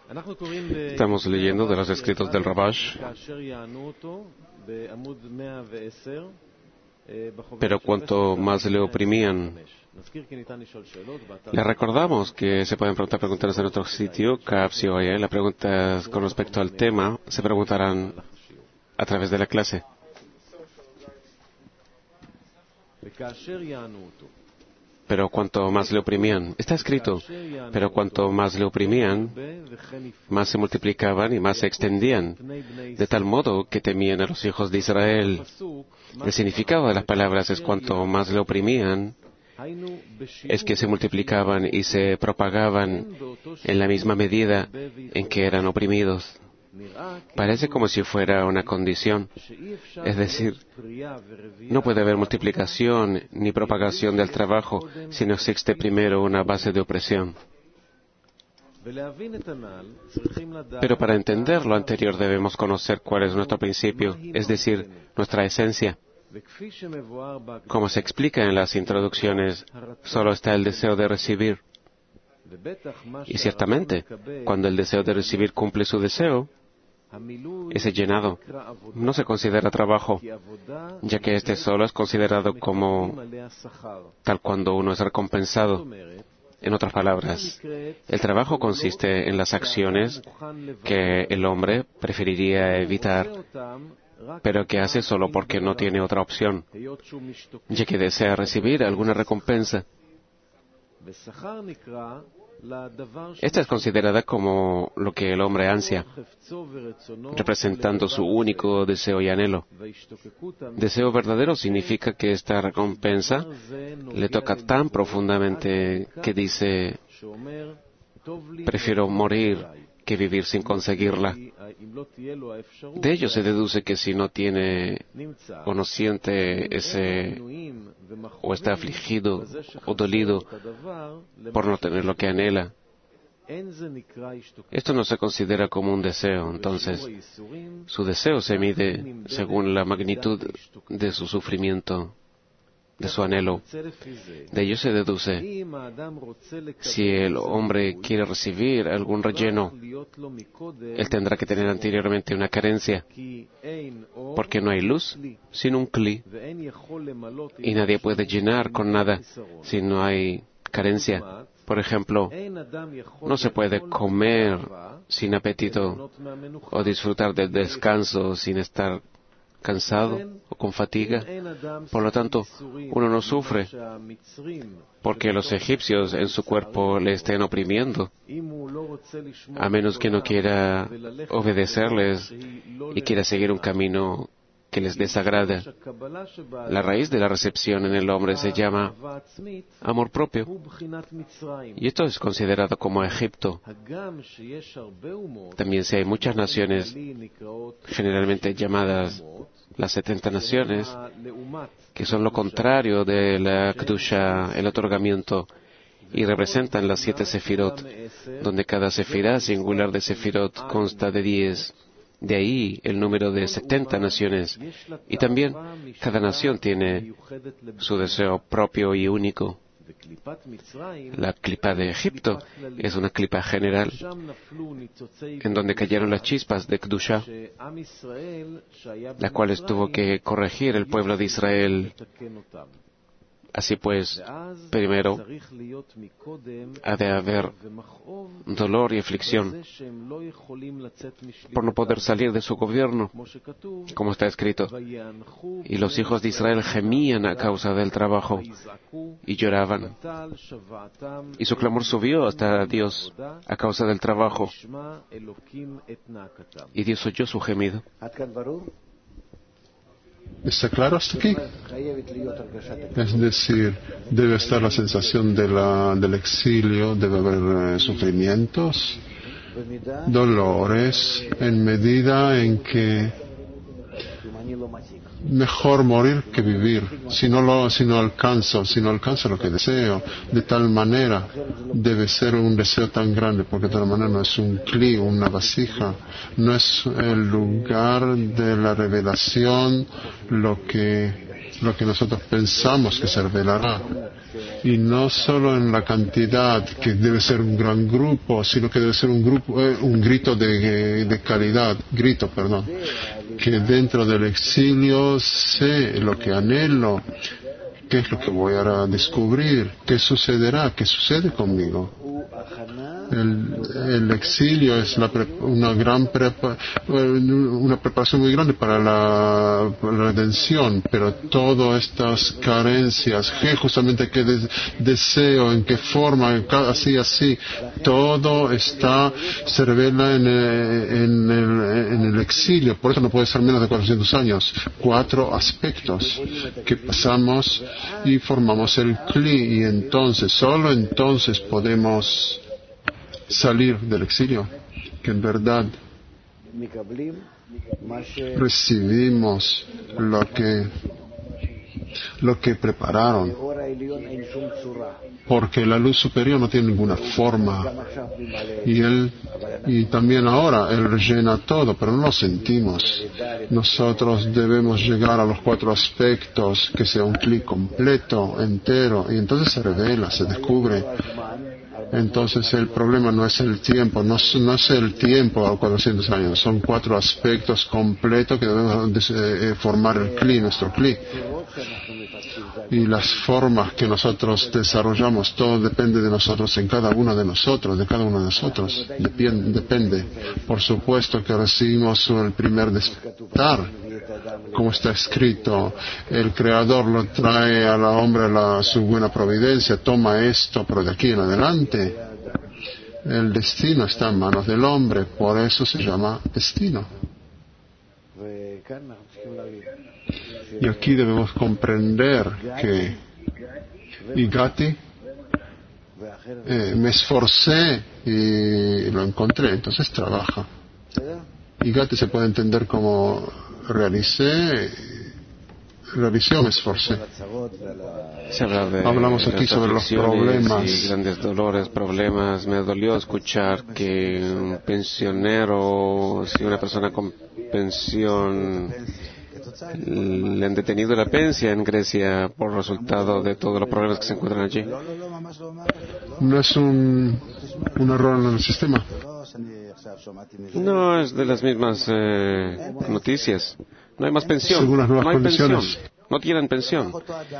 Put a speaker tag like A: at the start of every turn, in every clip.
A: Estamos leyendo de los escritos del Rabash, pero cuanto más le oprimían. Le recordamos que se pueden preguntar preguntas en otro sitio, Capsioe. Las preguntas con respecto al tema se preguntarán a través de la clase. Pero cuanto más le oprimían, está escrito, pero cuanto más le oprimían, más se multiplicaban y más se extendían, de tal modo que temían a los hijos de Israel. El significado de las palabras es cuanto más le oprimían, es que se multiplicaban y se propagaban en la misma medida en que eran oprimidos. Parece como si fuera una condición, es decir, no puede haber multiplicación ni propagación del trabajo si no existe primero una base de opresión. Pero para entender lo anterior debemos conocer cuál es nuestro principio, es decir, nuestra esencia. Como se explica en las introducciones, solo está el deseo de recibir. Y ciertamente, cuando el deseo de recibir cumple su deseo, ese llenado no se considera trabajo, ya que este solo es considerado como tal cuando uno es recompensado. En otras palabras, el trabajo consiste en las acciones que el hombre preferiría evitar, pero que hace solo porque no tiene otra opción, ya que desea recibir alguna recompensa. Esta es considerada como lo que el hombre ansia, representando su único deseo y anhelo. Deseo verdadero significa que esta recompensa le toca tan profundamente que dice, prefiero morir que vivir sin conseguirla. De ello se deduce que si no tiene o no siente ese, o está afligido o dolido por no tener lo que anhela, esto no se considera como un deseo. Entonces, su deseo se mide según la magnitud de su sufrimiento, de su anhelo. De ello se deduce, si el hombre quiere recibir algún relleno, él tendrá que tener anteriormente una carencia, porque no hay luz sin un kli, y nadie puede llenar con nada si no hay carencia. Por ejemplo, no se puede comer sin apetito o disfrutar del descanso sin estar cansado o con fatiga. Por lo tanto, uno no sufre porque los egipcios en su cuerpo le estén oprimiendo, a menos que no quiera obedecerles y quiera seguir un camino que les desagrada. La raíz de la recepción en el hombre se llama amor propio, y esto es considerado como Egipto. También si hay muchas naciones, generalmente llamadas las 70 naciones, que son lo contrario de la Kedusha, el otorgamiento, y representan las 7 sefirot, donde cada sefirá singular de sefirot consta de 10. De ahí el número de 70 naciones. Y también cada nación tiene su deseo propio y único. La clipa de Egipto es una clipa general en donde cayeron las chispas de Kedusha, la cual tuvo que corregir el pueblo de Israel. Así pues, primero ha de haber dolor y aflicción por no poder salir de su gobierno, como está escrito. Y los hijos de Israel gemían a causa del trabajo y lloraban. Y su clamor subió hasta Dios a causa del trabajo. Y Dios oyó su gemido.
B: ¿Está claro hasta aquí? Es decir, debe estar la sensación del exilio, debe haber sufrimientos, dolores, en medida en que mejor morir que vivir, si no alcanzo lo que deseo, de tal manera debe ser un deseo tan grande, porque de tal manera no es un kli, una vasija, no es el lugar de la revelación lo que lo que nosotros pensamos que se revelará. Y no solo en la cantidad, que debe ser un gran grupo, sino que debe ser un grupo, un grito de calidad, que dentro del exilio sé lo que anhelo, qué es lo que voy a descubrir, qué sucederá, qué sucede conmigo. El exilio es una preparación muy grande para la redención, pero todas estas carencias, justamente qué deseo, en qué forma, así, todo se revela en el exilio. Por eso no puede ser menos de 400 años. 4 aspectos que pasamos y formamos el Kli, y entonces, solo entonces podemos salir del exilio, que en verdad recibimos lo que prepararon, porque la luz superior no tiene ninguna forma, y también ahora Él llena todo, pero no lo sentimos. Nosotros debemos llegar a los 4 aspectos, que sea un clic completo, entero, y entonces se revela, se descubre. Entonces el problema no es el tiempo, no es el tiempo a 400 años, son 4 aspectos completos que debemos formar el Kli, nuestro Kli. Y las formas que nosotros desarrollamos, todo depende de nosotros, en cada uno de nosotros, depende. Por supuesto que recibimos el primer despertar, como está escrito, el Creador lo trae al hombre su buena providencia, toma esto, pero de aquí en adelante el destino está en manos del hombre, por eso se llama destino. Y aquí debemos comprender que Igati, me esforcé y lo encontré, entonces trabaja. Igati se puede entender como realicé o me esforcé. Hablamos aquí sobre los problemas
A: y grandes dolores, problemas. Me dolió escuchar que un pensionero, si una persona con pensión, le han detenido la pensión en Grecia por resultado de todos los problemas que se encuentran allí.
B: ¿No es un error en el sistema?
A: No, es de las mismas noticias. No hay más pensión.
B: Según las nuevas
A: no hay
B: condiciones.
A: pensión. No tienen pensión.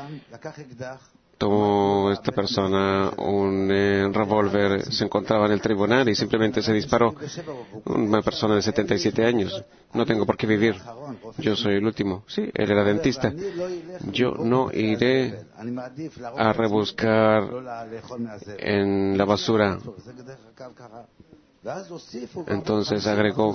A: Tomó esta persona un revólver, se encontraba en el tribunal y simplemente se disparó. Una persona de 77 años. No tengo por qué vivir. Yo soy el último. Sí, él era dentista. Yo no iré a rebuscar en la basura. Entonces agregó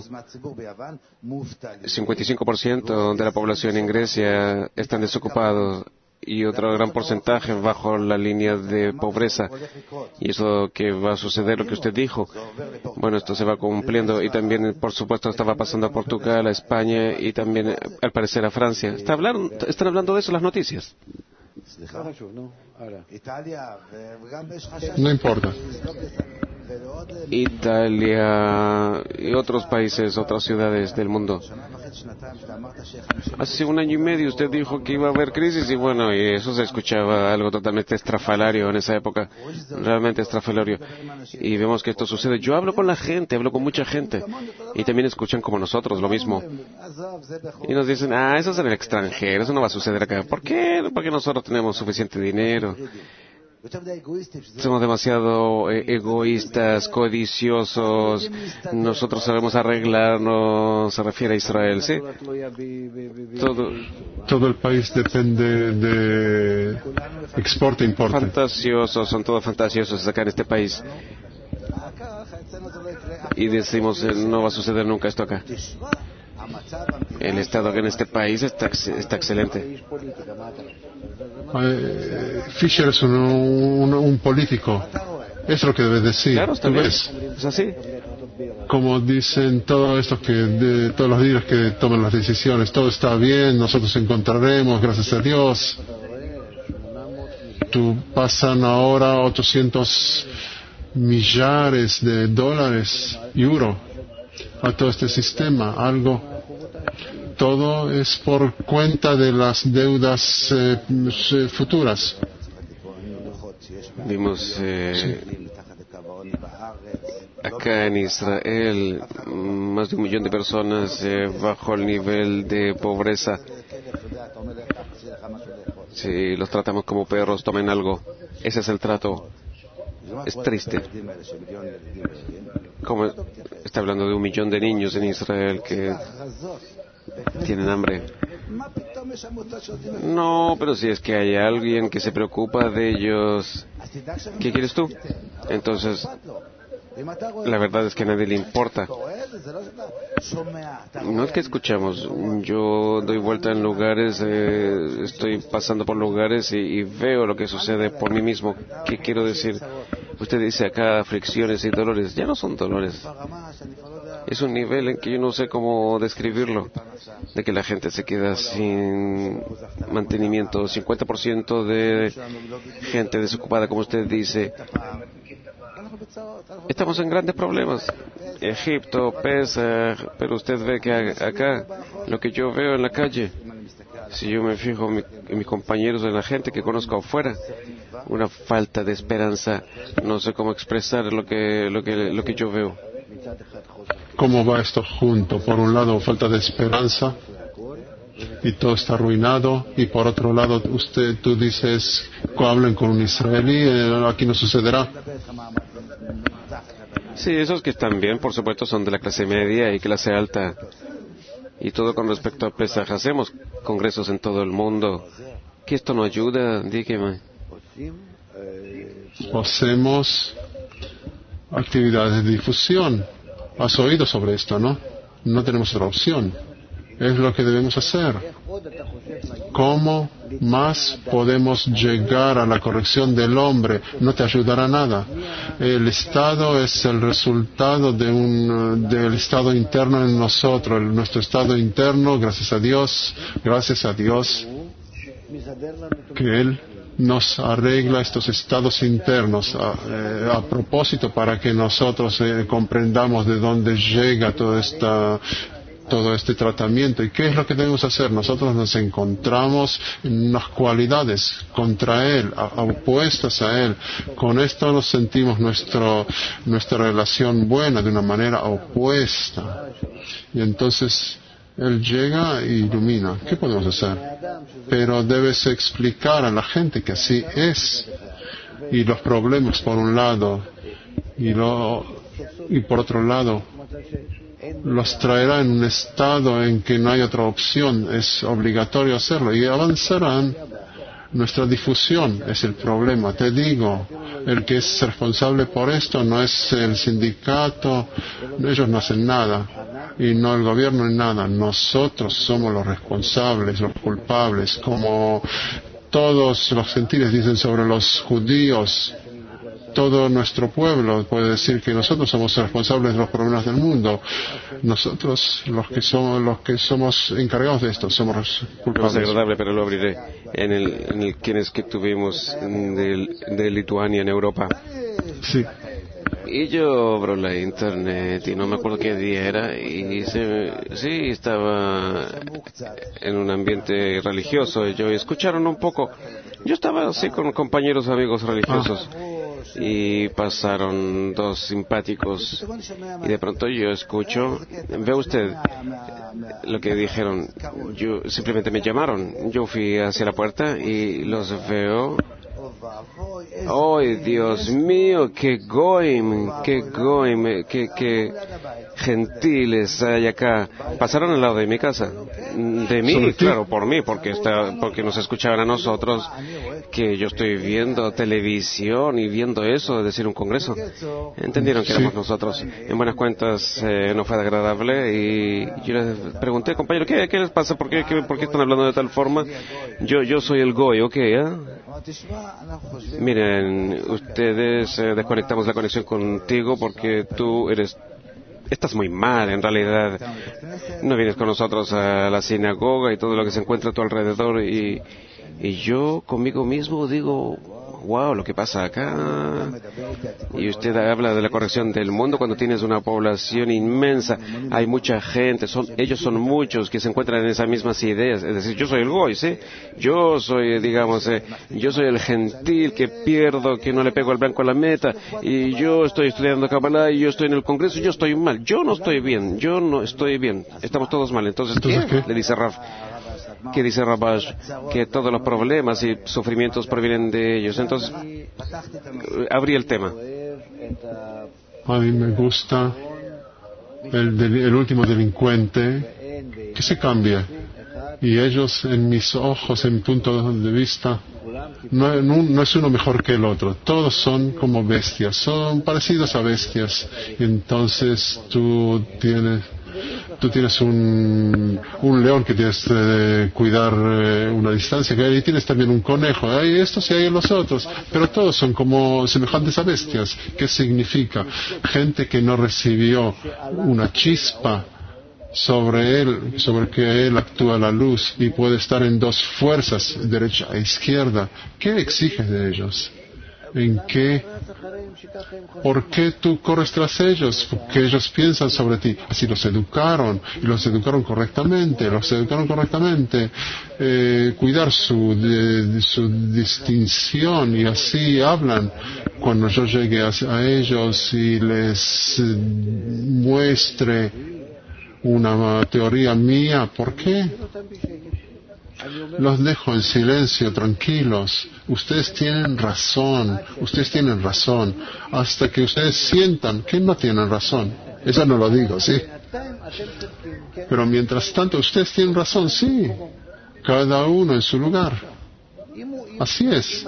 A: 55% de la población en Grecia están desocupados y otro gran porcentaje bajo la línea de pobreza. Y eso que va a suceder, lo que usted dijo, bueno, esto se va cumpliendo. Y también, por supuesto, estaba pasando a Portugal, a España y también, al parecer, a Francia. ¿Están hablando de eso las noticias?
B: No importa.
A: Italia y otros países, otras ciudades del mundo. Hace 1 año y medio usted dijo que iba a haber crisis y bueno, y eso se escuchaba algo totalmente estrafalario en esa época, realmente estrafalario. Y vemos que esto sucede. Yo hablo con la gente, hablo con mucha gente y también escuchan como nosotros lo mismo. Y nos dicen, eso es en el extranjero, eso no va a suceder acá. ¿Por qué? Porque nosotros tenemos suficiente dinero. Somos demasiado egoístas, codiciosos. Nosotros sabemos arreglarnos. Se refiere a Israel, ¿sí?
B: Todo el país depende de exporte e importe.
A: Fantasiosos, son todos fantasiosos acá en este país. Y decimos, no va a suceder nunca esto acá. El estado en este país está excelente.
B: Fisher es un político. Es lo que debes decir.
A: Claro, está bien.
B: ¿Ves?
A: Es así.
B: Como dicen todos los líderes que toman las decisiones, todo está bien, nosotros encontraremos, gracias a Dios. Pasan ahora 800 millares de dólares, euro, a todo este sistema, algo todo es por cuenta de las deudas futuras.
A: Vimos acá en Israel más de 1 millón de personas bajo el nivel de pobreza. Si los tratamos como perros, tomen algo. Ese es el trato. Es triste. Como está hablando de 1 millón de niños en Israel que tienen hambre. No, pero si es que hay alguien que se preocupa de ellos, ¿qué quieres tú? Entonces, la verdad es que a nadie le importa. No es que escuchamos. Yo doy vuelta en lugares, estoy pasando por lugares y veo lo que sucede por mí mismo. ¿Qué quiero decir? Usted dice acá fricciones y dolores. Ya no son dolores. Es un nivel en que yo no sé cómo describirlo. De que la gente se queda sin mantenimiento. 50% de gente desocupada, como usted dice. Estamos en grandes problemas. Egipto, Pesach, pero usted ve que acá, lo que yo veo en la calle, si yo me fijo en mis compañeros, en la gente que conozco afuera, una falta de esperanza. No sé cómo expresar lo que yo veo.
B: ¿Cómo va esto junto? Por un lado, falta de esperanza y todo está arruinado, y por otro lado, tú dices, hablen con un israelí, aquí no sucederá.
A: Sí, esos que están bien, por supuesto, son de la clase media y clase alta. Y todo con respecto a Pesaj. Hacemos congresos en todo el mundo. ¿Que esto no ayuda? Dígame.
B: Hacemos actividades de difusión. Has oído sobre esto, ¿no? No tenemos otra opción. Es lo que debemos hacer. ¿Cómo más podemos llegar a la corrección del hombre? No te ayudará nada. El Estado es el resultado del estado interno en nosotros. Nuestro estado interno, gracias a Dios, que Él nos arregla estos estados internos a propósito para que nosotros comprendamos de dónde llega todo este tratamiento. ¿Y qué es lo que debemos hacer? Nosotros nos encontramos en unas cualidades contra Él, opuestas a Él. Con esto nos sentimos nuestra relación buena de una manera opuesta. Y entonces Él llega e ilumina. ¿Qué podemos hacer? Pero debes explicar a la gente que así es. Y los problemas por un lado y por otro lado los traerá en un estado en que no hay otra opción, es obligatorio hacerlo y avanzarán. Nuestra difusión es el problema. Te digo, el que es responsable por esto no es el sindicato, ellos no hacen nada, y no el gobierno ni nada. Nosotros somos los responsables, los culpables, como todos los gentiles dicen sobre los judíos. Todo nuestro pueblo puede decir que nosotros somos responsables de los problemas del mundo. Nosotros, los que somos encargados de esto, somos culpables.
A: No es agradable, pero lo abriré. En el quienes que tuvimos de Lituania en Europa.
B: Sí.
A: Y yo abro la internet y no me acuerdo qué día era y sí, estaba en un ambiente religioso. Yo escucharon un poco. Yo estaba así con compañeros amigos religiosos. Y pasaron 2 simpáticos y de pronto yo escucho, ve usted lo que dijeron, yo simplemente me llamaron, yo fui hacia la puerta y los veo. ¡Oh, Dios mío! ¡Qué goim! ¡Qué gentiles hay acá! Pasaron al lado de mi casa. De mí, claro, por mí, porque nos escuchaban a nosotros, que yo estoy viendo televisión y viendo eso, es decir, un congreso. Entendieron que éramos nosotros. En buenas cuentas, no fue agradable y yo les pregunté, compañero, ¿qué les pasa? ¿Por qué están hablando de tal forma? Yo soy el goy, ¿ok? Miren, ustedes desconectamos la conexión contigo porque tú estás muy mal en realidad. No vienes con nosotros a la sinagoga y todo lo que se encuentra a tu alrededor y yo conmigo mismo digo, wow, lo que pasa acá. Y usted habla de la corrección del mundo cuando tienes una población inmensa. Hay mucha gente, ellos son muchos que se encuentran en esas mismas ideas. Es decir, yo soy el goy, ¿sí? Yo soy, digamos, yo soy el gentil que pierdo, que no le pego al blanco a la meta. Y yo estoy estudiando Kabbalah y yo estoy en el Congreso y yo estoy mal. Yo no estoy bien, yo no estoy bien. Estamos todos mal. Entonces, ¿qué? Le dice Raf. ¿Qué dice Rabash? Que todos los problemas y sufrimientos provienen de ellos. Entonces, abrí el tema.
B: A mí me gusta el último delincuente que se cambia. Y ellos, en mis ojos, en mi punto de vista, no es uno mejor que el otro. Todos son como bestias, son parecidos a bestias. Entonces tú tienes un león que tienes que cuidar una distancia, y tienes también un conejo, hay estos y hay los otros, pero todos son como semejantes a bestias. ¿Qué significa? Gente que no recibió una chispa sobre que él actúa la luz y puede estar en dos fuerzas, derecha e izquierda. ¿Qué exiges de ellos? ¿Por qué tú corres tras ellos? Porque ellos piensan sobre ti. Así los educaron, y los educaron correctamente, cuidar su distinción, y así hablan. Cuando yo llegue a ellos y les muestre una teoría mía, ¿por qué? Los dejo en silencio, tranquilos. Ustedes tienen razón, hasta que ustedes sientan que no tienen razón. Eso no lo digo, ¿sí? Pero mientras tanto, ustedes tienen razón, sí. Cada uno en su lugar. Así es.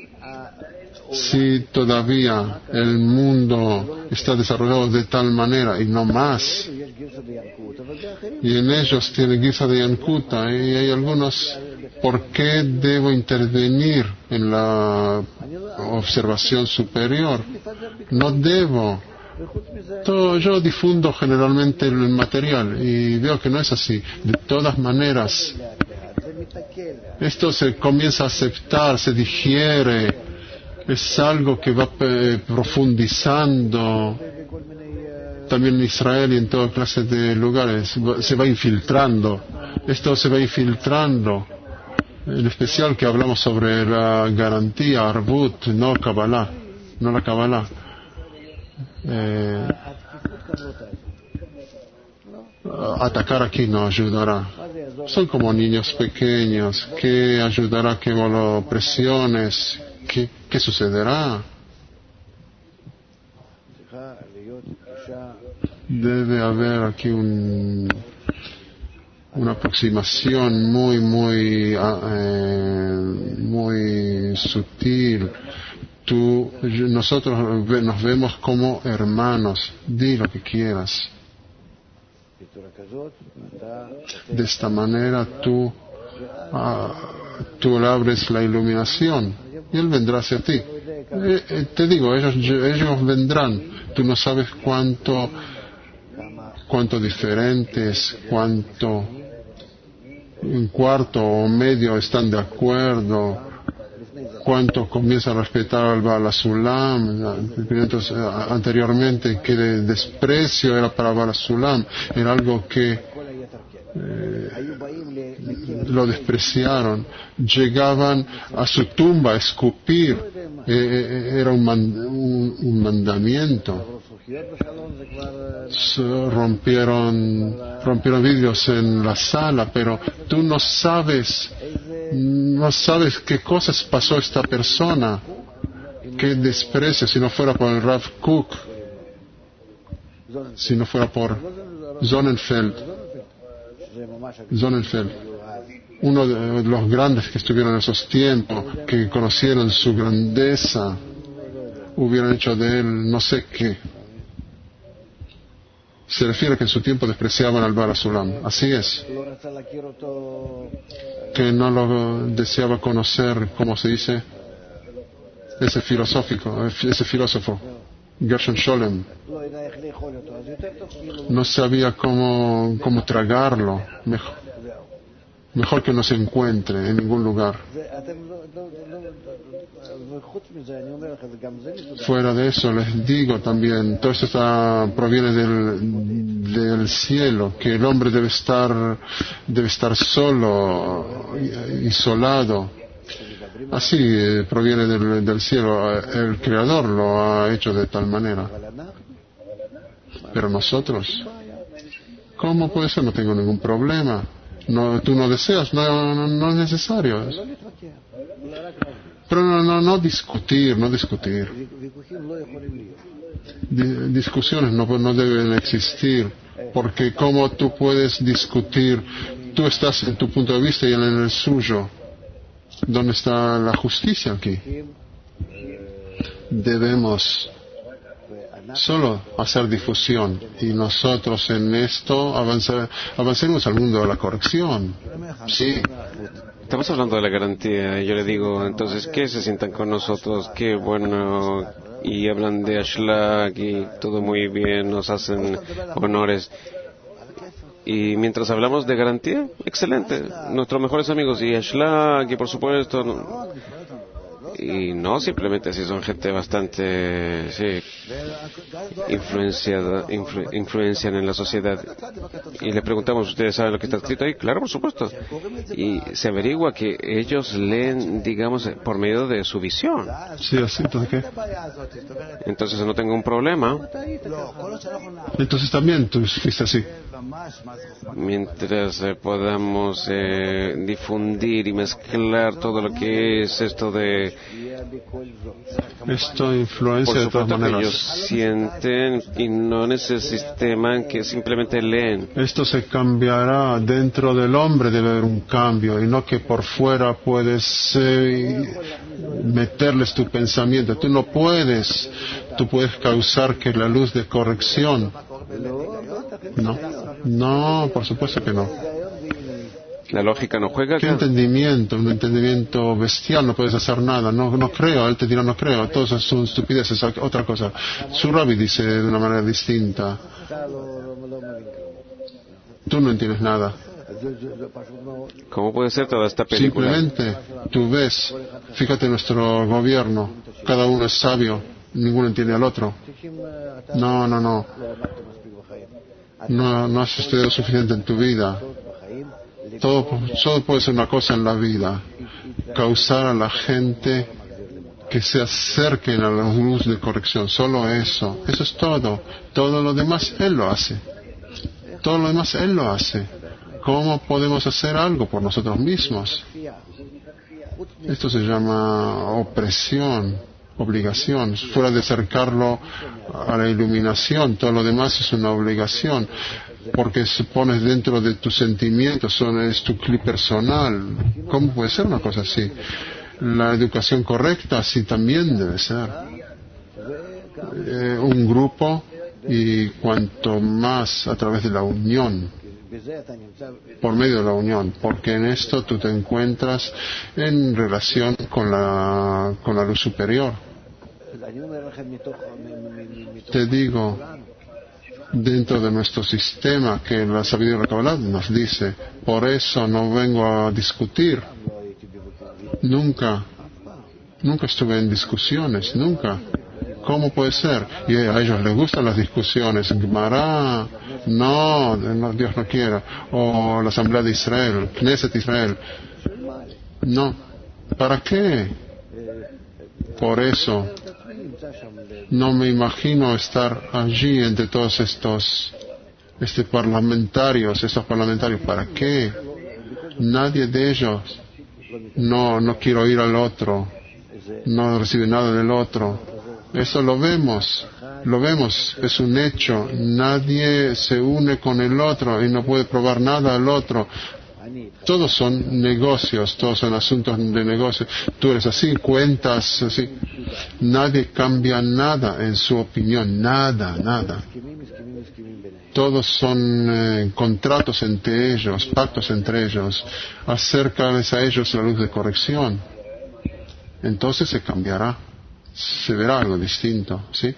B: Si todavía el mundo está desarrollado de tal manera y no más, y en ellos tiene guisa de Yankuta, y hay algunos, ¿por qué debo intervenir en la observación superior? No debo. Yo difundo generalmente el material y veo que no es así. De todas maneras, esto se comienza a aceptar, se digiere. Es algo que va profundizando también en Israel y en toda clase de lugares. Se va infiltrando. Esto se va infiltrando. En especial que hablamos sobre la garantía, Arbut, no Kabbalah, no la Kabbalah. Atacar aquí no ayudará. Son como niños pequeños. ¿Qué ayudará que lo presiones? ¿Qué sucederá? Debe haber aquí una aproximación muy sutil. Nosotros nos vemos como hermanos. Di lo que quieras. De esta manera tú le abres la iluminación y Él vendrá hacia ti. Te digo, ellos vendrán. Tú no sabes cuánto diferentes, cuánto un cuarto o medio están de acuerdo, cuánto comienzan a respetar al Baal HaSulam. Anteriormente, que de desprecio era para Baal HaSulam, era algo que lo despreciaron. Llegaban a su tumba a escupir, era un mandamiento. Rompieron vidrios en la sala, pero tú no sabes qué cosas pasó esta persona, qué desprecio. Si no fuera por el Rav Kook, si no fuera por Sonnenfeld, uno de los grandes que estuvieron en esos tiempos, que conocieron su grandeza, hubieran hecho de él no sé qué. Se refiere a que en su tiempo despreciaban al Baal HaSulam. Así es. Que no lo deseaba conocer, ¿cómo se dice? Ese filósofo, Gershon Scholem. No sabía cómo tragarlo. Mejor que no se encuentre en ningún lugar. Fuera de eso, les digo también, todo esto proviene del cielo, que el hombre debe estar solo, isolado. Así proviene del cielo. El Creador lo ha hecho de tal manera. Pero nosotros, ¿cómo puede ser? No tengo ningún problema. No, tú no deseas, no es necesario. Pero no discutir. Discusiones no deben existir, porque ¿cómo tú puedes discutir? Tú estás en tu punto de vista y él en el suyo. ¿Dónde está la justicia aquí? Debemos solo hacer difusión y nosotros en esto avancemos al mundo de la corrección. Sí.
A: Estamos hablando de la garantía. Yo le digo, entonces, ¿qué se sientan con nosotros? Qué bueno. Y hablan de Ashlag y todo muy bien, nos hacen honores. Y mientras hablamos de garantía, excelente. Nuestros mejores amigos y Ashlag, y por supuesto. Y no simplemente si son gente bastante influencian en la sociedad. Y le preguntamos, ¿ustedes saben lo que está escrito ahí? Claro, por supuesto. Y se averigua que ellos leen, digamos, por medio de su visión.
B: Sí, así, entonces ¿qué?
A: Entonces no tengo un problema.
B: Entonces también tú fuiste así.
A: Mientras podamos difundir y mezclar todo lo que es esto de...
B: Esto influencia de todas maneras.
A: Que ellos sienten y no en ese sistema que simplemente leen.
B: Esto se cambiará dentro del hombre, debe haber un cambio y no que por fuera puedes meterles tu pensamiento. Tú puedes causar que la luz de corrección. No, por supuesto que no.
A: La lógica no juega acá.
B: ¿Qué entendimiento? Un entendimiento bestial, no puedes hacer nada. No creo, él te dirá no creo. Todos son estupideces, otra cosa. Su Rabbi dice de una manera distinta. Tú no entiendes nada.
A: ¿Cómo puede ser toda esta película?
B: Simplemente, tú ves, fíjate nuestro gobierno, cada uno es sabio, ninguno entiende al otro. No has estudiado suficiente en tu vida. Solo puede ser una cosa en la vida, causar a la gente que se acerquen a la luz de corrección, solo eso es todo. Todo lo demás Él lo hace. ¿Cómo podemos hacer algo por nosotros mismos? Esto se llama opresión, obligación. Fuera de acercarlo a la iluminación, todo lo demás es una obligación. Porque se pones dentro de tus sentimientos, es tu clip personal. ¿Cómo puede ser una cosa así? La educación correcta así también debe ser. Un grupo y cuanto más a través de la unión, por medio de la unión, porque en esto tú te encuentras en relación con la luz superior. Te digo, dentro de nuestro sistema que la sabiduría de la Kabbalah nos dice, por eso no vengo a discutir. Nunca estuve en discusiones, nunca. ¿Cómo puede ser? Y a ellos les gustan las discusiones. Gemara, no, Dios no quiera. O la Asamblea de Israel, Knesset Israel. No. ¿Para qué? Por eso no me imagino estar allí entre todos estos parlamentarios. ¿Para qué? Nadie de ellos no quiere oír al otro, no recibe nada del otro. Eso lo vemos, es un hecho. Nadie se une con el otro y no puede probar nada al otro. Todos son negocios, todos son asuntos de negocios. Tú eres así, cuentas así. Nadie cambia nada en su opinión, nada. Todos son contratos entre ellos, pactos entre ellos. Acércales a ellos la luz de corrección. Entonces se cambiará. Se verá algo distinto, ¿sí?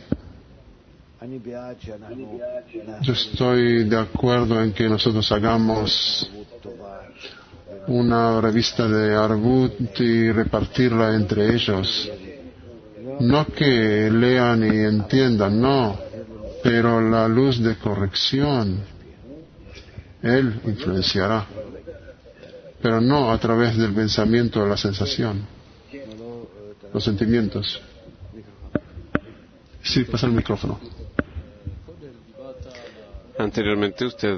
B: Yo estoy de acuerdo en que nosotros hagamos una revista de Arbut y repartirla entre ellos. No que lean y entiendan, no, pero la luz de corrección, Él influenciará, pero no a través del pensamiento o la sensación, los sentimientos. Sí, pasa el micrófono.
A: Anteriormente usted,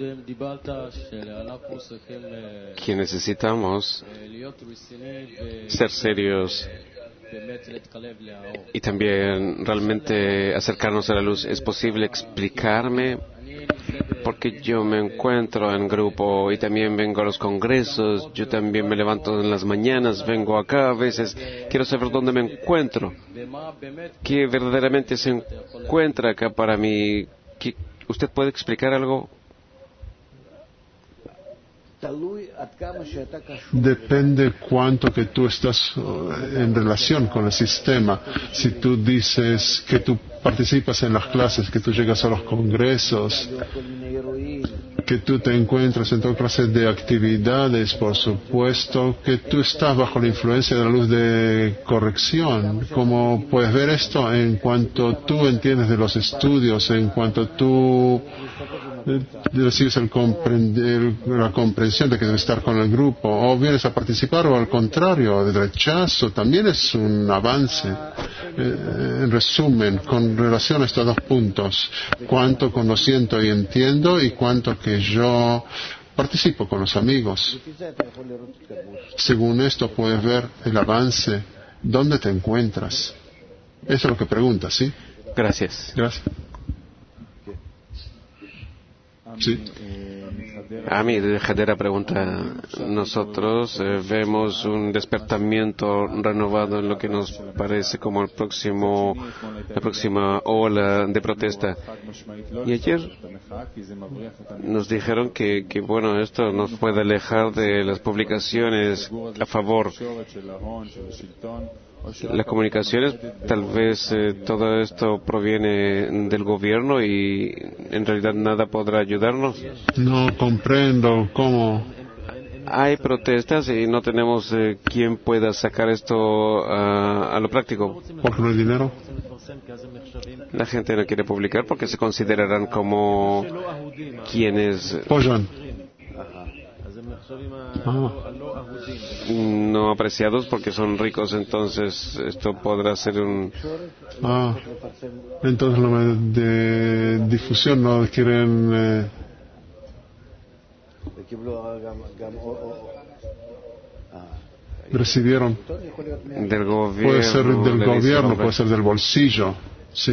A: que necesitamos ser serios y también realmente acercarnos a la luz. ¿Es posible explicarme? Porque yo me encuentro en grupo y también vengo a los congresos, yo también me levanto en las mañanas, vengo acá a veces, quiero saber dónde me encuentro, qué verdaderamente se encuentra acá para mí. ¿Usted puede explicar algo?
B: Depende cuánto que tú estás en relación con el sistema. Si tú dices que tú participas en las clases, que tú llegas a los congresos, que tú te encuentras en toda clase de actividades, por supuesto que tú estás bajo la influencia de la luz de corrección. Como puedes ver esto en cuanto tú entiendes de los estudios, en cuanto tú recibes la comprensión de que debes estar con el grupo, o vienes a participar, o al contrario, el rechazo también es un avance. En resumen, con relación a estos dos puntos, cuánto conociendo y entiendo y cuánto que yo participo con los amigos. Según esto puedes ver el avance, dónde te encuentras. Eso es lo que preguntas, ¿sí?
A: Gracias.
B: Gracias. Sí.
A: Ami de Jadera pregunta, nosotros vemos un despertamiento renovado en lo que nos parece como la próxima ola de protesta. Y ayer nos dijeron que bueno, esto nos puede alejar de las publicaciones a favor. Las comunicaciones, tal vez todo esto proviene del gobierno y en realidad nada podrá ayudarnos.
B: No comprendo cómo.
A: Hay protestas y no tenemos quien pueda sacar esto a lo práctico.
B: ¿Por no hay dinero?
A: La gente no quiere publicar porque se considerarán como quienes no apreciados porque son ricos, entonces esto podrá ser un...
B: entonces los medios de difusión no quieren... recibieron
A: del gobierno,
B: puede ser del gobierno, puede ser del bolsillo, sí.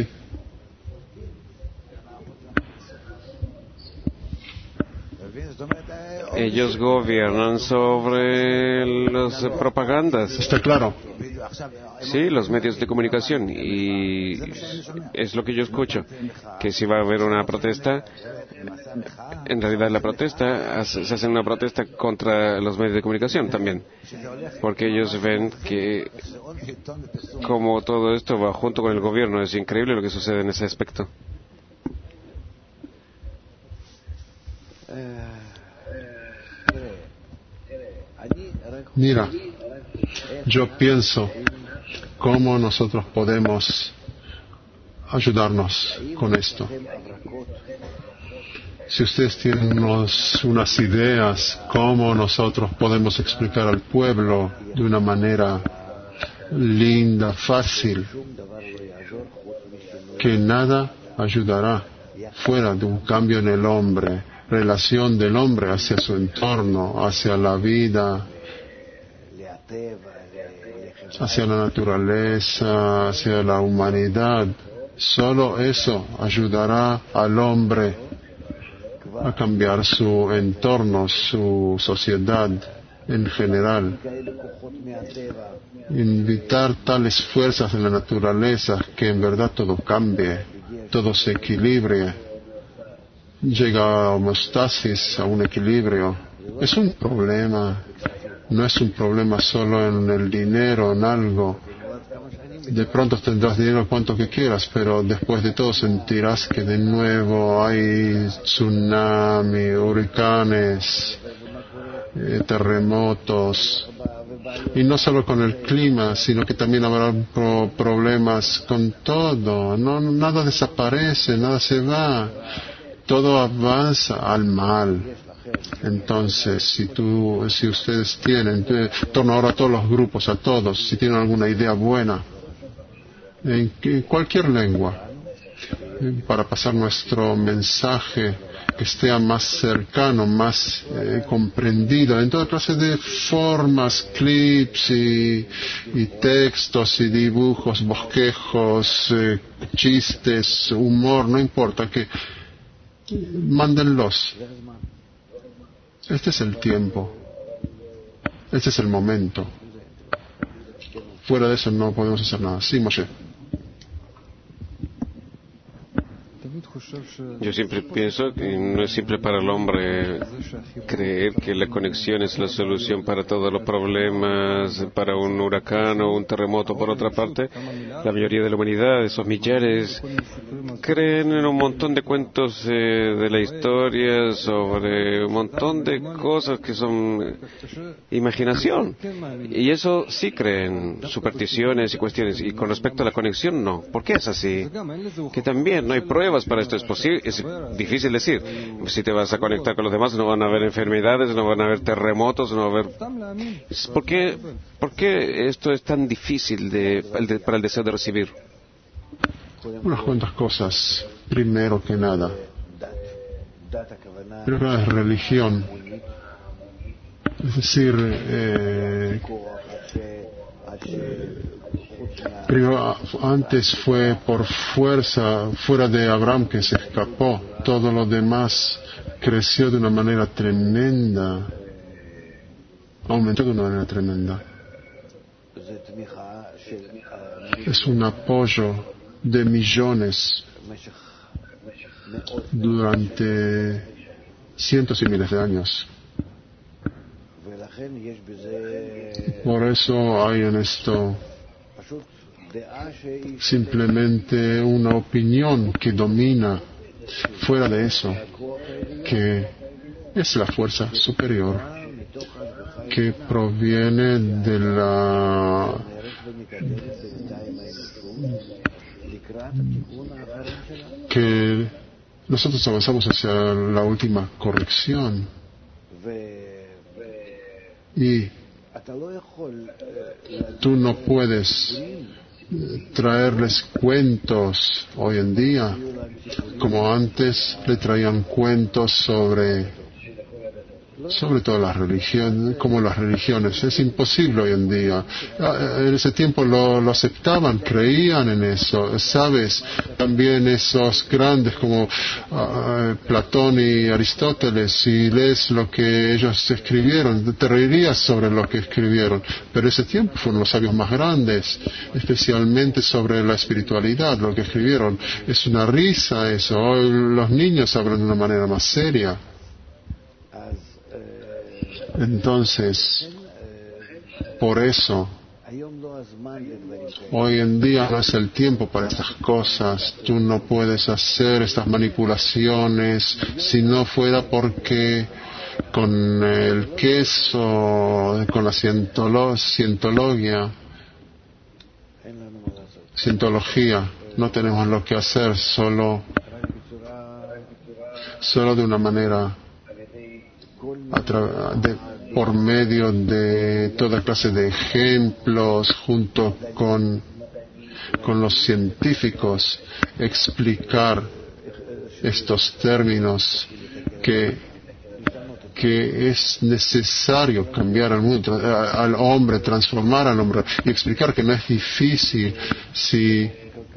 A: Ellos gobiernan sobre las propagandas.
B: Está claro.
A: Sí, los medios de comunicación. Y es lo que yo escucho, que si va a haber una protesta, en realidad la protesta, se hace una protesta contra los medios de comunicación también. Porque ellos ven que como todo esto va junto con el gobierno, es increíble lo que sucede en ese aspecto.
B: Mira, yo pienso cómo nosotros podemos ayudarnos con esto. Si ustedes tienen unas ideas, cómo nosotros podemos explicar al pueblo de una manera linda, fácil, que nada ayudará fuera de un cambio en el hombre, relación del hombre hacia su entorno, hacia la vida, hacia la naturaleza, hacia la humanidad. Solo eso ayudará al hombre a cambiar su entorno, su sociedad en general. Invitar tales fuerzas en la naturaleza que en verdad todo cambie, todo se equilibre, llega a homeostasis, a un equilibrio. Es un problema. No es un problema solo en el dinero, en algo. De pronto tendrás dinero cuanto que quieras, pero después de todo sentirás que de nuevo hay tsunami, huracanes, terremotos, y no solo con el clima, sino que también habrá problemas con todo. No, nada desaparece, nada se va, todo avanza al mal. Entonces, si ustedes tienen, en torno ahora a todos los grupos, a todos, si tienen alguna idea buena, en cualquier lengua, para pasar nuestro mensaje que esté más cercano, más comprendido, en toda clase de formas, clips y textos y dibujos, bosquejos, chistes, humor, no importa, que mándenlos. Este es el tiempo, este es el momento. Fuera de eso no podemos hacer nada. Sí, Moshe.
A: Yo siempre pienso que no es simple para el hombre creer que la conexión es la solución para todos los problemas, para un huracán o un terremoto. Por otra parte, la mayoría de la humanidad, esos millares, creen en un montón de cuentos de la historia sobre un montón de cosas que son imaginación. Y eso sí creen, supersticiones y cuestiones. Y con respecto a la conexión, no. ¿Por qué es así? Que también no hay pruebas para esto. Es posible, es difícil decir. Si te vas a conectar con los demás, no van a haber enfermedades, no van a haber terremotos, no va a haber... ¿Por qué esto es tan difícil para el deseo de recibir?
B: Unas cuantas cosas. Primero que nada, es religión. Es decir, primero, antes fue por fuerza, fuera de Abraham que se escapó. Todo lo demás creció de una manera tremenda, aumentó de una manera tremenda. Es un apoyo de millones durante cientos y miles de años. Por eso hay en esto simplemente una opinión que domina fuera de eso, que es la fuerza superior que proviene de la que nosotros avanzamos hacia la última corrección. Y tú no puedes traerles cuentos hoy en día como antes le traían cuentos sobre todas las religiones, como las religiones. Es imposible hoy en día. En ese tiempo lo aceptaban, creían en eso. ¿Sabes? También esos grandes como Platón y Aristóteles, si lees lo que ellos escribieron, te reirías sobre lo que escribieron. Pero ese tiempo fueron los sabios más grandes, especialmente sobre la espiritualidad, lo que escribieron. Es una risa eso. Hoy los niños hablan de una manera más seria. Entonces, por eso, hoy en día no es el tiempo para estas cosas. Tú no puedes hacer estas manipulaciones si no fuera porque con el queso, con la cientología, no tenemos lo que hacer, solo de una manera por medio de toda clase de ejemplos, junto con los científicos, explicar estos términos que es necesario cambiar al mundo, al hombre, transformar al hombre, y explicar que no es difícil si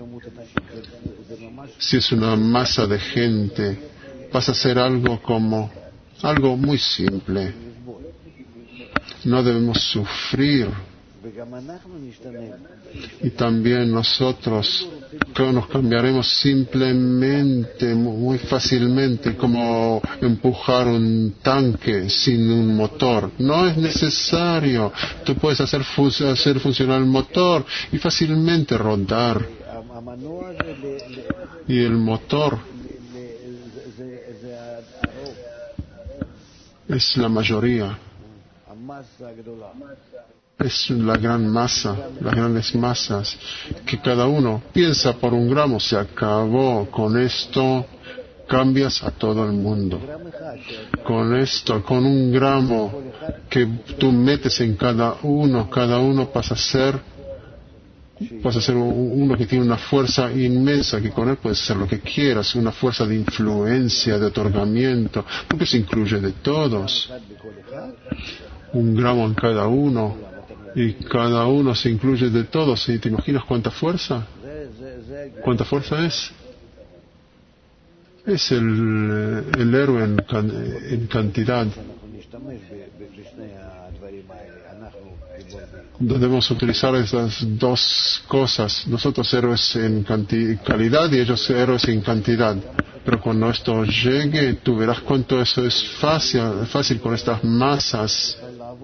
B: es una masa de gente. Pasa a ser algo muy simple. No debemos sufrir. Y también nosotros nos cambiaremos simplemente, muy fácilmente, como empujar un tanque sin un motor. No es necesario. Tú puedes hacer funcionar el motor y fácilmente rodar. Y el motor es la mayoría. Es la gran masa, las grandes masas, que cada uno piensa por un gramo, se acabó, con esto cambias a todo el mundo. Con esto, con un gramo que tú metes en cada uno pasa a ser uno que tiene una fuerza inmensa, que con él puedes hacer lo que quieras, una fuerza de influencia, de otorgamiento, porque se incluye de todos. Un gramo en cada uno, y cada uno se incluye de todos. ¿Y te imaginas cuánta fuerza? ¿Cuánta fuerza es? Es el héroe en cantidad. Debemos utilizar esas dos cosas. Nosotros héroes en calidad y ellos héroes en cantidad. Pero cuando esto llegue, tú verás cuánto eso es fácil con estas masas.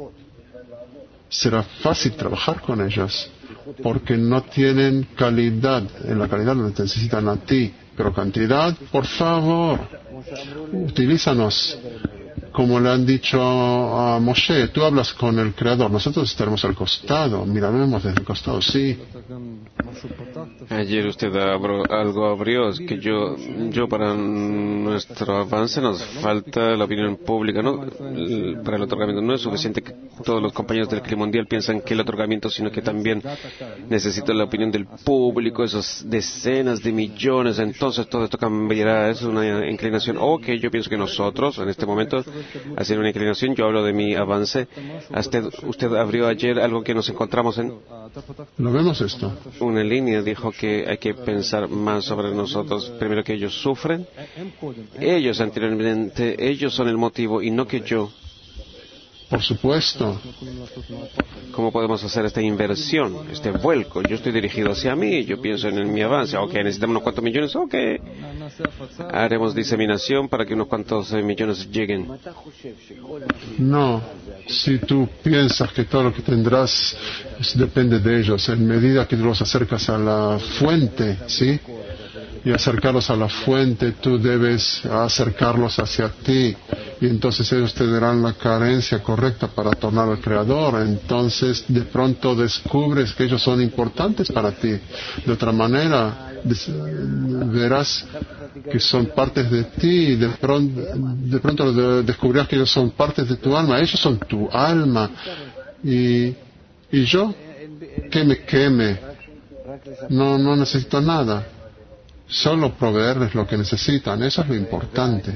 B: Será fácil trabajar con ellas, porque no tienen calidad. En la calidad no te necesitan a ti, pero cantidad, por favor, utilízanos. Como le han dicho a Moshe, tú hablas con el Creador, nosotros estaremos al costado, miraremos desde el costado, sí.
A: Ayer usted algo abrió, es que yo para nuestro avance nos falta la opinión pública, ¿no? Para el otorgamiento no es suficiente que todos los compañeros del clima mundial piensan que el otorgamiento, sino que también necesita la opinión del público, esos decenas de millones, entonces todo esto cambiará, es una inclinación, que yo pienso que nosotros, en este momento, hacer una inclinación, yo hablo de mi avance. Usted abrió ayer algo que nos encontramos en...
B: ¿Lo vemos esto?
A: Una línea dijo que hay que pensar más sobre nosotros. Primero que ellos sufren. Ellos anteriormente, ellos son el motivo y no que yo.
B: Por supuesto.
A: ¿Cómo podemos hacer esta inversión, este vuelco? Yo estoy dirigido hacia mí, yo pienso en mi avance. Necesitamos unos cuantos millones, haremos diseminación para que unos cuantos millones lleguen.
B: No, si tú piensas que todo lo que tendrás depende de ellos, en medida que tú los acercas a la fuente, ¿sí? Y acercarlos a la fuente, tú debes acercarlos hacia ti. Y entonces ellos te darán la carencia correcta para tornar al Creador. Entonces de pronto descubres que ellos son importantes para ti. De otra manera, verás que son partes de ti. De pronto descubrirás que ellos son partes de tu alma. Ellos son tu alma. Y yo, que me queme. No necesito nada. Solo proveerles lo que necesitan, eso es lo importante.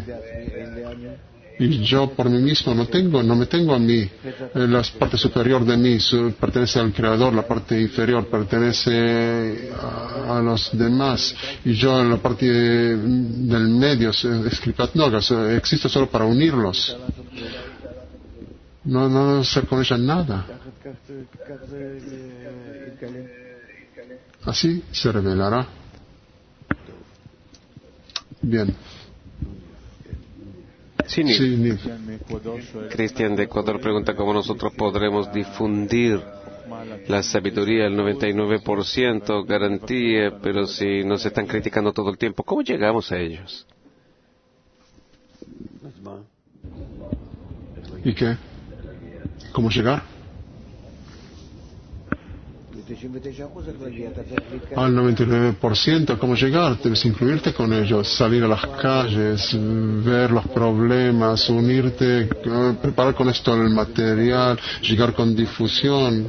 B: Y yo por mí mismo no me tengo a mí. La parte superior de mí pertenece al Creador, la parte inferior pertenece a los demás. Y yo en la parte del medio, existe solo para unirlos. No debo hacer con ella nada. Así se revelará. Bien.
A: Sí, Cristian de Ecuador pregunta cómo nosotros podremos difundir la sabiduría, el 99% garantía, pero si nos están criticando todo el tiempo, ¿cómo llegamos a ellos?
B: ¿Y qué? ¿Cómo llegar? Al 99%, ¿cómo llegar? Debes incluirte con ellos, salir a las calles, ver los problemas, unirte, preparar con esto el material, llegar con difusión.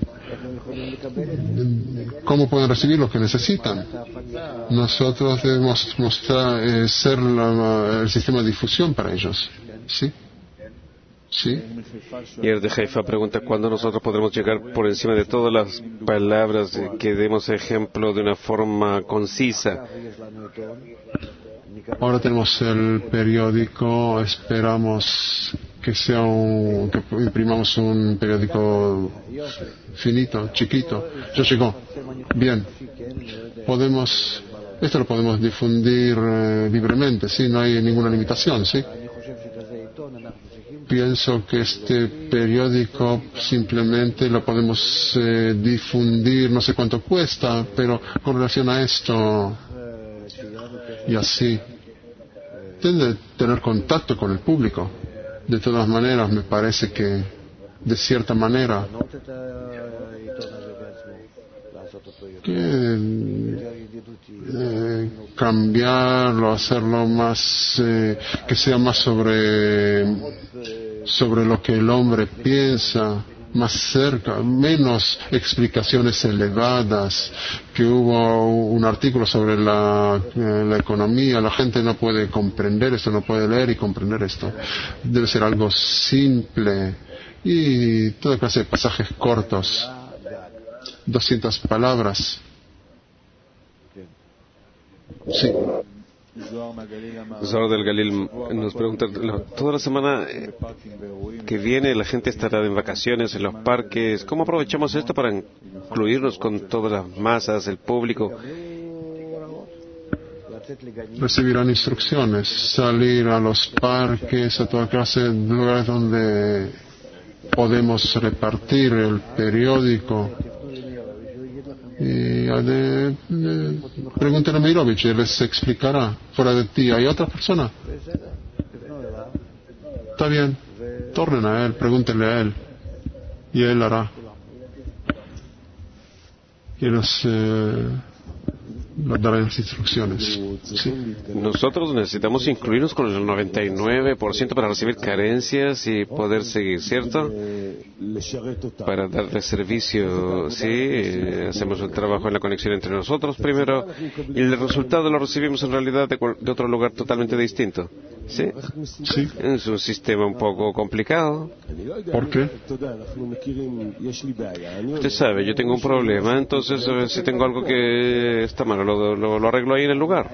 B: ¿Cómo pueden recibir lo que necesitan? Nosotros debemos mostrar, ser el sistema de difusión para ellos. ¿Sí? ¿Sí?
A: Y el de Haifa pregunta cuándo nosotros podremos llegar por encima de todas las palabras, que demos ejemplo de una forma concisa.
B: Ahora tenemos el periódico, esperamos que imprimamos un periódico finito, chiquito. Ya llegó. Bien. Esto lo podemos difundir libremente, ¿sí? No hay ninguna limitación, ¿sí? Pienso que este periódico simplemente lo podemos difundir, no sé cuánto cuesta, pero con relación a esto y así, tiene que tener contacto con el público. De todas maneras, me parece que de cierta manera, cambiarlo, hacerlo más, que sea más sobre lo que el hombre piensa, más cerca, menos explicaciones elevadas, que hubo un artículo sobre la economía, la gente no puede comprender esto, no puede leer y comprender esto. Debe ser algo simple y toda clase de pasajes cortos, 200 palabras. Sí.
A: Zohar del Galil nos pregunta, toda la semana que viene la gente estará en vacaciones en los parques. ¿Cómo aprovechamos esto para incluirnos con todas las masas, el público?
B: Recibirán instrucciones, salir a los parques, a toda clase de lugares donde podemos repartir el periódico. Y pregúntenle a Mirovich y les explicará. Fuera de ti, ¿hay otra persona? Está bien, tornen a él, pregúntenle a él y él hará. Y nos dará las instrucciones. Sí.
A: Nosotros necesitamos incluirnos con el 99% para recibir carencias y poder seguir, ¿cierto? Para darle servicio, sí, hacemos el trabajo en la conexión entre nosotros primero y el resultado lo recibimos en realidad de otro lugar totalmente distinto. ¿Sí?
B: Sí.
A: Es un sistema un poco complicado.
B: ¿Por qué?
A: Usted sabe, yo tengo un problema, entonces si tengo algo que está mal, lo arreglo ahí en el lugar.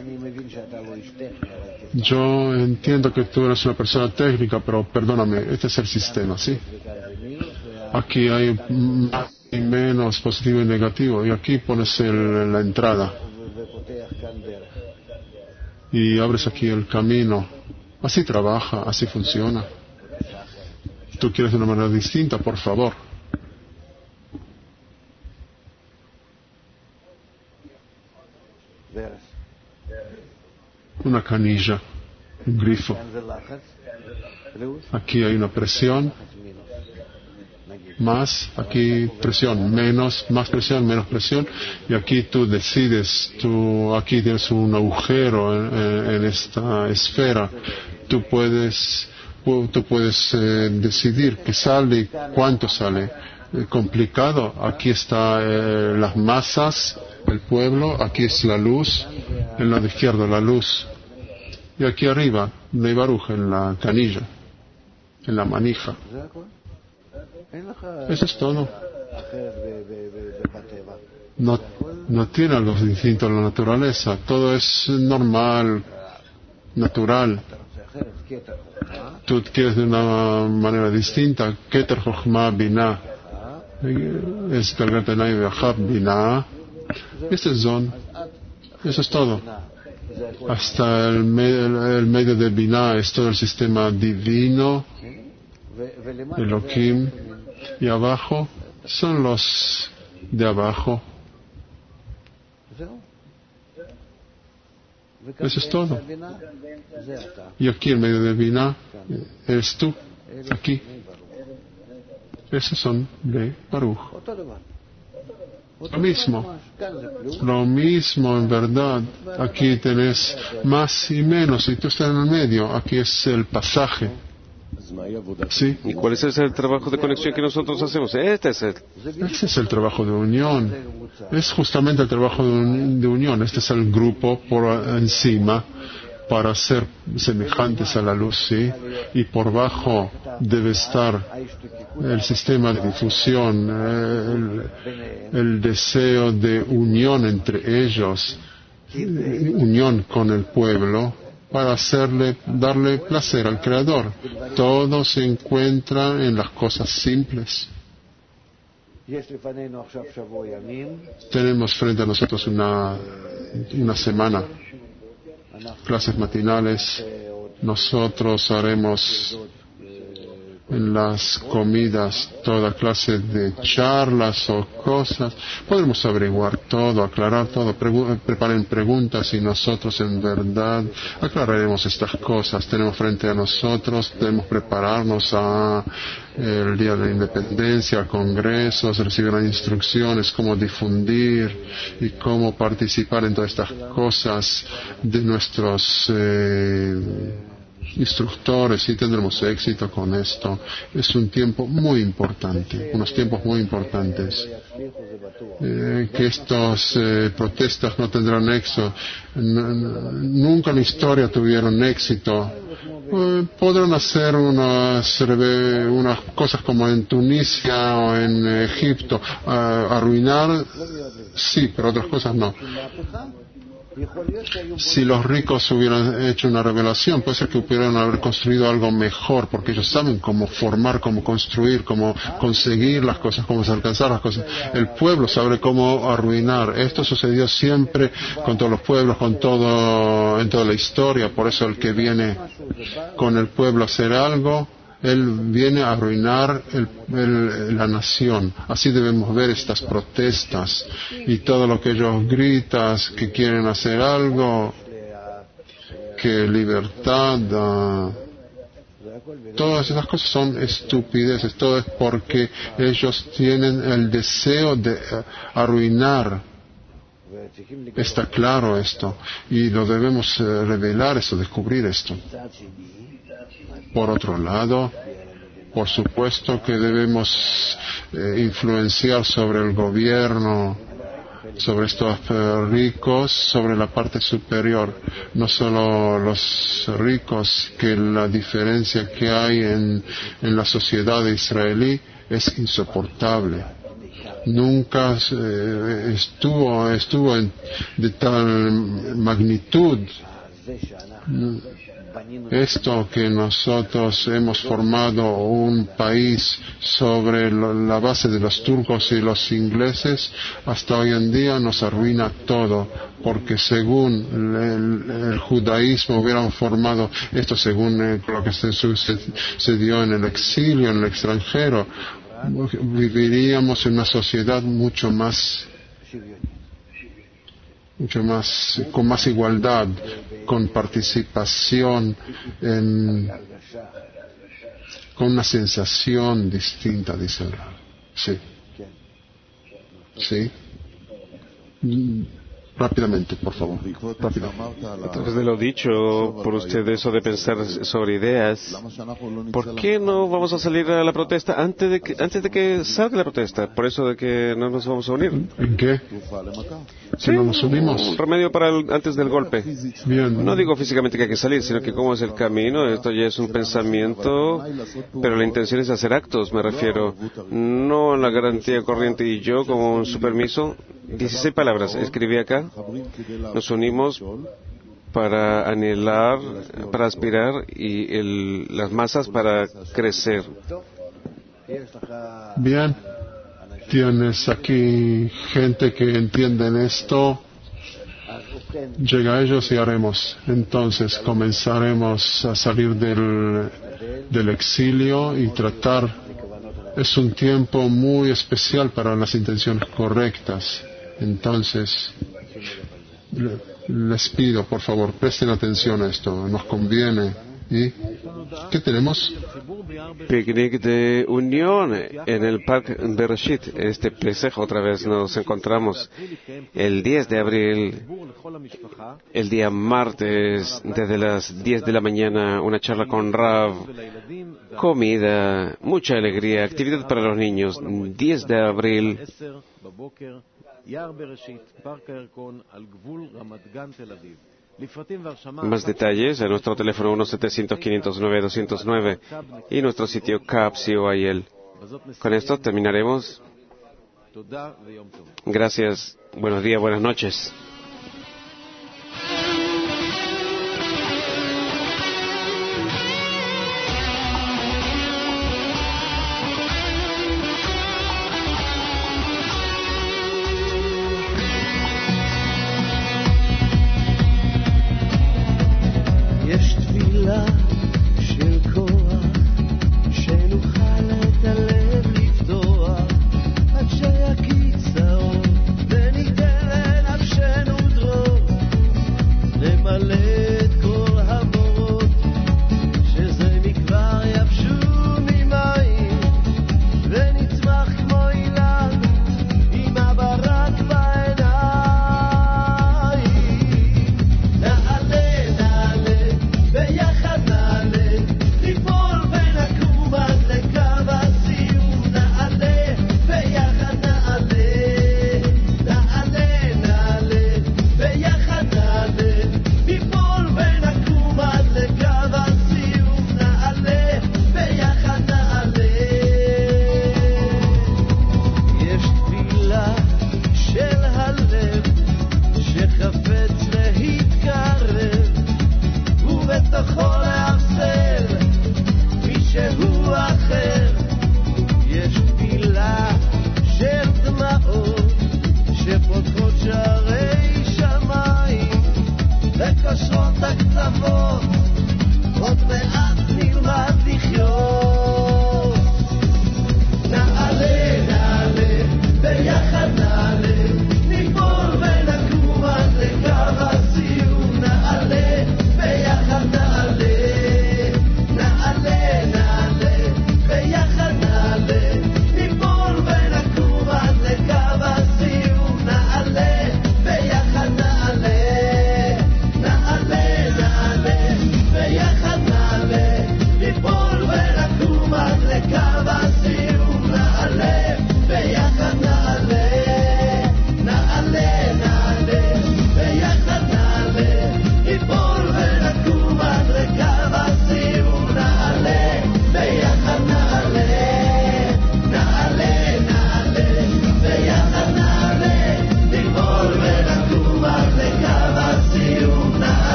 B: Yo entiendo que tú eres una persona técnica, pero perdóname, este es el sistema, ¿sí? Aquí hay más y menos positivo y negativo, y aquí pones la entrada. Y abres aquí el camino. Así trabaja, así funciona. Tú quieres de una manera distinta, por favor. Una canilla, un grifo. Aquí hay una presión, más, aquí presión, menos, más presión, menos presión, y aquí tú decides, aquí tienes un agujero en esta esfera, tú puedes decidir qué sale y cuánto sale. Complicado, aquí están las masas, el pueblo, aquí es la luz, en la izquierda la luz, y aquí arriba, Bnei Baruch, en la canilla, en la manija. Eso es todo. No tiene algo distinto en la naturaleza. Todo es normal, natural. Tú quieres de una manera distinta. Keter Chochma Binah. Es Galgatanay Vachab Binah. Este es Zon. Eso es todo. Hasta el medio de Binah es todo el sistema divino. Elohim. Y abajo son los de abajo. Eso es todo. Y aquí en medio de Binah eres tú, aquí. Esos son de Baruch. Lo mismo en verdad. Aquí tenés más y menos y tú estás en el medio. Aquí es el pasaje. ¿Sí?
A: ¿Y cuál es el trabajo de conexión que nosotros hacemos? Este es
B: el trabajo de unión. Es justamente el trabajo de unión. Este es el grupo por encima para ser semejantes a la luz, ¿sí? Y por bajo debe estar el sistema de difusión, el deseo de unión entre ellos, unión con el pueblo, para darle placer al Creador. Todo se encuentra en las cosas simples. Tenemos frente a nosotros una semana, clases matinales. Nosotros haremos en las comidas toda clase de charlas o cosas. Podremos averiguar todo, aclarar todo, preparen preguntas y nosotros en verdad aclararemos estas cosas. Tenemos frente a nosotros, debemos prepararnos a el Día de la Independencia, congresos, recibirán instrucciones, cómo difundir y cómo participar en todas estas cosas de nuestros instructores, y tendremos éxito con esto. Es un tiempo muy importante, unos tiempos muy importantes. Que estos protestas no tendrán éxito. Nunca en la historia tuvieron éxito. Podrán hacer unas cosas como en Tunisia o en Egipto, arruinar, sí, pero otras cosas no. Si los ricos hubieran hecho una revelación, puede ser que pudieran haber construido algo mejor, porque ellos saben cómo formar, cómo construir, cómo conseguir las cosas, cómo alcanzar las cosas. El pueblo sabe cómo arruinar. Esto sucedió siempre con todos los pueblos, en toda la historia. Por eso el que viene con el pueblo a hacer algo, él viene a arruinar la nación. Así debemos ver estas protestas y todo lo que ellos gritan, que quieren hacer algo, que libertad. Todas esas cosas son estupideces. Todo es porque ellos tienen el deseo de arruinar. Está claro esto. Y lo debemos revelar esto, descubrir esto. Por otro lado, por supuesto que debemos influenciar sobre el gobierno, sobre estos ricos, sobre la parte superior. No solo los ricos, que la diferencia que hay en la sociedad israelí es insoportable. Nunca estuvo de tal magnitud. Esto que nosotros hemos formado un país sobre la base de los turcos y los ingleses, hasta hoy en día nos arruina todo, porque según el judaísmo hubieran formado esto, según lo que sucedió en el exilio, en el extranjero, viviríamos en una sociedad mucho más, con más igualdad, con participación, con una sensación distinta, dice el Rab. Sí. Sí. Rápidamente, por favor. Rápido.
A: A través de lo dicho por usted, eso de pensar sobre ideas, ¿por qué no vamos a salir a la protesta antes de que salga la protesta? Por eso de que no nos vamos a unir.
B: ¿En qué? Si no nos unimos.
A: Un remedio para antes del golpe.
B: Bien.
A: No digo físicamente que hay que salir, sino que cómo es el camino. Esto ya es un pensamiento, pero la intención es hacer actos, me refiero. No la garantía corriente y yo, como su permiso. 16 palabras escribí acá. Nos unimos para anhelar, para aspirar y las masas para crecer.
B: Bien. Tienes aquí gente que entienden esto. Llega a ellos y haremos. Entonces comenzaremos a salir del exilio y tratar. Es un tiempo muy especial para las intenciones correctas. Entonces, les pido, por favor, presten atención a esto. Nos conviene. ¿Y qué tenemos?
A: Picnic de unión en el Parque Bereshit. Este Pesaj otra vez nos encontramos el 10 de abril, el día martes, desde las 10 de la mañana, una charla con Rav, comida, mucha alegría, actividad para los niños. 10 de abril. Más detalles a nuestro teléfono 1-700-509-209 y nuestro sitio CAPSIOIL. Con esto terminaremos. Gracias, buenos días, buenas noches.